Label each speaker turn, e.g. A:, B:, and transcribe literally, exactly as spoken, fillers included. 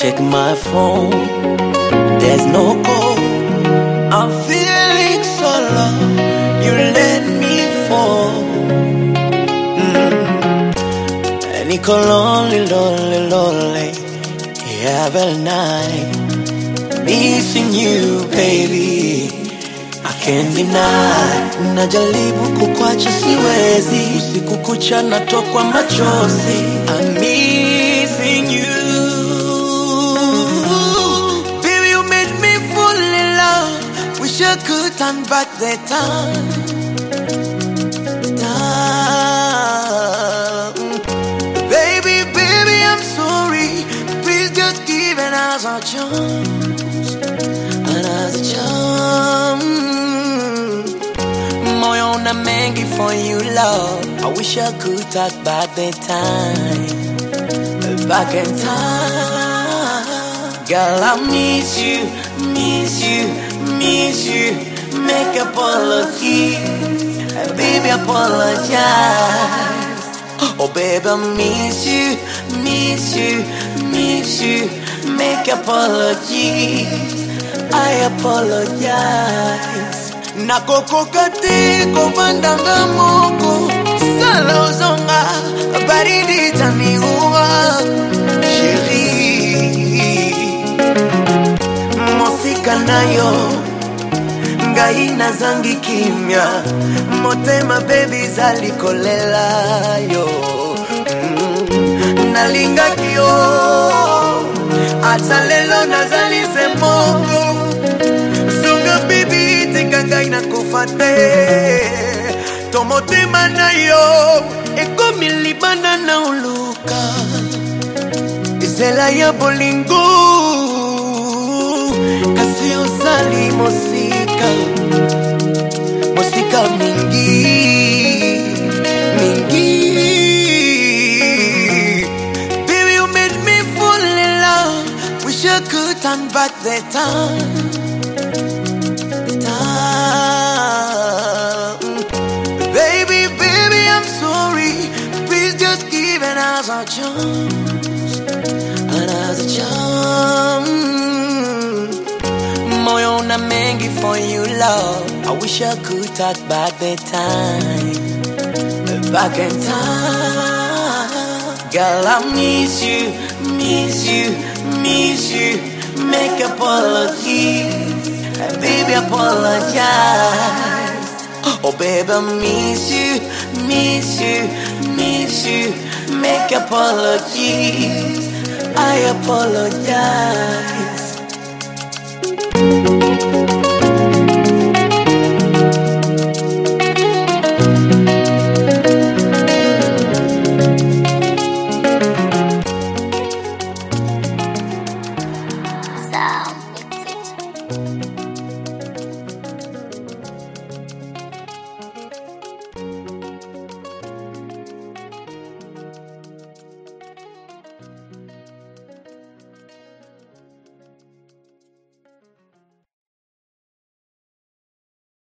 A: check my phone, there's no call. I'm feeling so low, you let me fall. mm. Niko lonely, lonely, lonely, yeah, well night, missing you baby, I can't deny. Najaribu kukwacha siwezi, usiku kucha natokwa machozi, I'm missing you. Baby, you made me fall in love, wish I could turn back the time. time. Baby, baby, I'm sorry, please just give another chance, another chance. Moyo na mengi for you, love. I wish I could talk back the time, back in time. Girl, I miss you, miss you, miss you. Make apology, baby, apologize. Oh, baby, I miss you, miss you, miss you. Make apology, I apologize. Nakoko kate kovandanga moko, sala uzonga baridi taniua. Chérie, mosika nayo ngai nazangi kimya, motema baby zalikolela yo. mm. Nalinga kyo atalelo nazali semoko, sunga baby tikanga inakufate. Tomotema na yo eko milibana na uluka, izela ya bolingo kasi usali mosika, mosika mingi mingi. Baby, you made me fall in love, wish I could turn back the time, time. Baby, baby, I'm sorry, please just give another chance, another chance. Moyo na mengi for you, love. I wish I could talk back the time, back in time. Girl, I miss you, miss you, miss you. Make apology, baby, apologize. Oh, baby, I miss you, miss you, miss you. Make apologies, I apologize.